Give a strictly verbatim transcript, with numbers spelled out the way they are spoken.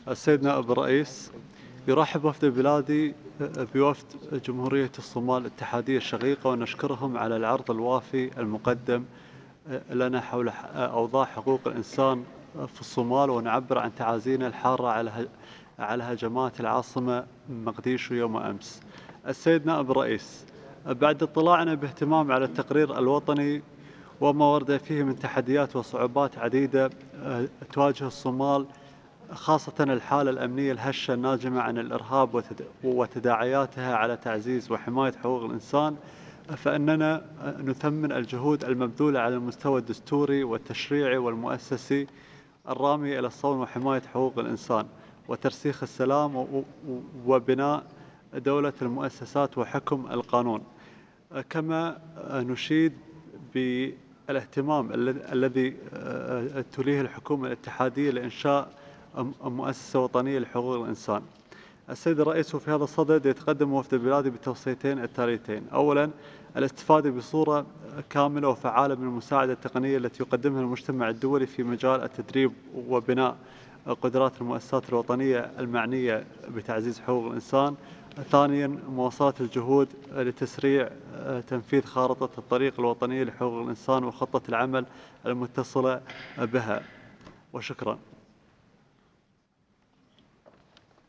السيد نائب الرئيس، يرحب وفد بلادي بوفد جمهورية الصومال الاتحادية الشقيقة، ونشكرهم على العرض الوافي المقدم لنا حول أوضاع حقوق الإنسان في الصومال، ونعبر عن تعازينا الحارة على على هجمات العاصمة مقديشو يوم أمس. السيد نائب الرئيس، بعد اطلاعنا باهتمام على التقرير الوطني وما ورد فيه من تحديات وصعوبات عديدة تواجه الصومال، خاصة الحالة الأمنية الهشة الناجمة عن الإرهاب وتداعياتها على تعزيز وحماية حقوق الإنسان، فإننا نثمن الجهود المبذولة على المستوى الدستوري والتشريعي والمؤسسي الرامية إلى الصون وحماية حقوق الإنسان وترسيخ السلام وبناء دولة المؤسسات وحكم القانون. كما نشيد بالاهتمام الذي توليه الحكومة الاتحادية لإنشاء مؤسسة وطنية لحقوق الإنسان. السيد الرئيس، وفي هذا الصدد يتقدم وفد البلاد بتوصيتين التاليتين: أولاً، الاستفادة بصورة كاملة وفعالة من المساعدة التقنية التي يقدمها المجتمع الدولي في مجال التدريب وبناء قدرات المؤسسات الوطنية المعنية بتعزيز حقوق الإنسان. ثانياً، مواصلة الجهود لتسريع تنفيذ خارطة الطريق الوطنية لحقوق الإنسان وخطة العمل المتصلة بها. وشكراً.